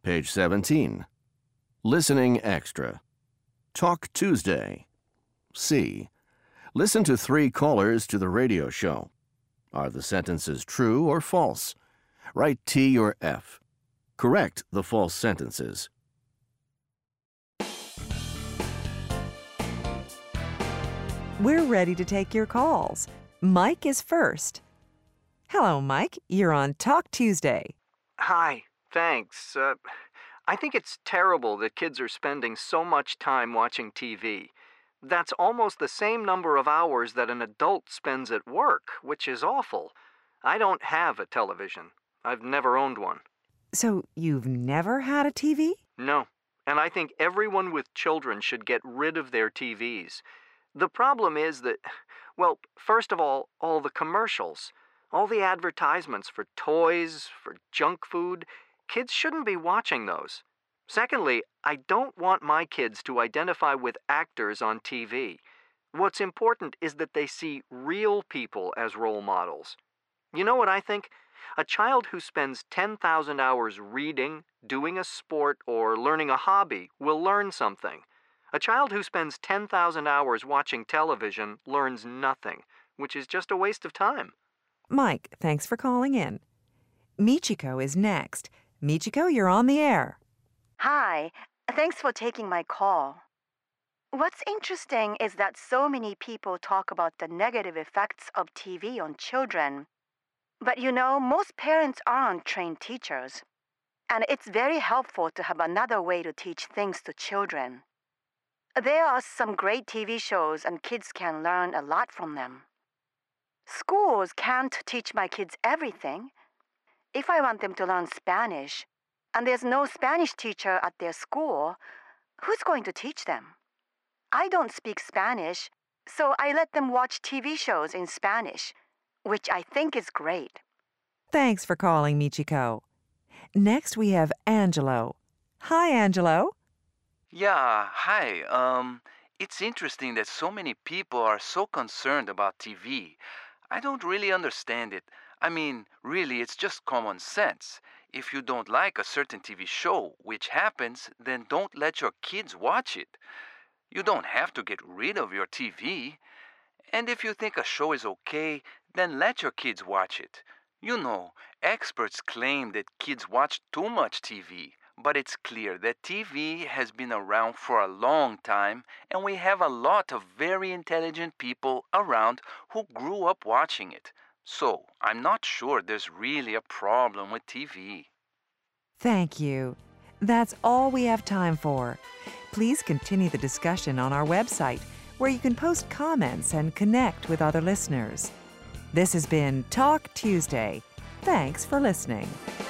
Page 17. Listening Extra. Talk Tuesday. C. Listen to 3 callers to the radio show. Are the sentences true or false? Write T or F. Correct the false sentences. We're ready to take your calls. Mike is first. Hello, Mike. You're on Talk Tuesday. Hi, thanks. I think it's terrible that kids are spending so much time watching TV. That's almost the same number of hours that an adult spends at work, which is awful. I don't have a television. I've never owned one. So you've never had a TV? No, and I think everyone with children should get rid of their TVs. The problem is that, well, first of all the commercials, all the advertisements for toys, for junk food, kids shouldn't be watching those. Secondly, I don't want my kids to identify with actors on TV. What's important is that they see real people as role models. You know what I think? A child who spends 10,000 hours reading, doing a sport, or learning a hobby will learn something. A child who spends 10,000 hours watching television learns nothing, which is just a waste of time. Mike, thanks for calling in. Michiko is next. Michiko, you're on the air. Hi, thanks for taking my call. What's interesting is that so many people talk about the negative effects of TV on children. But you know, most parents aren't trained teachers. And it's very helpful to have another way to teach things to children. There are some great TV shows and kids can learn a lot from them. Schools can't teach my kids everything. If I want them to learn Spanish, and there's no Spanish teacher at their school, who's going to teach them? I don't speak Spanish, so I let them watch TV shows in Spanish, which I think is great. Thanks for calling, Michiko. Next, we have Angelo. Hi, Angelo. Yeah, hi. It's interesting that so many people are so concerned about TV. I don't really understand it. I mean, really, it's just common sense. If you don't like a certain TV show, which happens, then don't let your kids watch it. You don't have to get rid of your TV. And if you think a show is okay, then let your kids watch it. You know, experts claim that kids watch too much TV, but it's clear that TV has been around for a long time, and we have a lot of very intelligent people around who grew up watching it. So, I'm not sure there's really a problem with TV. Thank you. That's all we have time for. Please continue the discussion on our website, where you can post comments and connect with other listeners. This has been Talk Tuesday. Thanks for listening.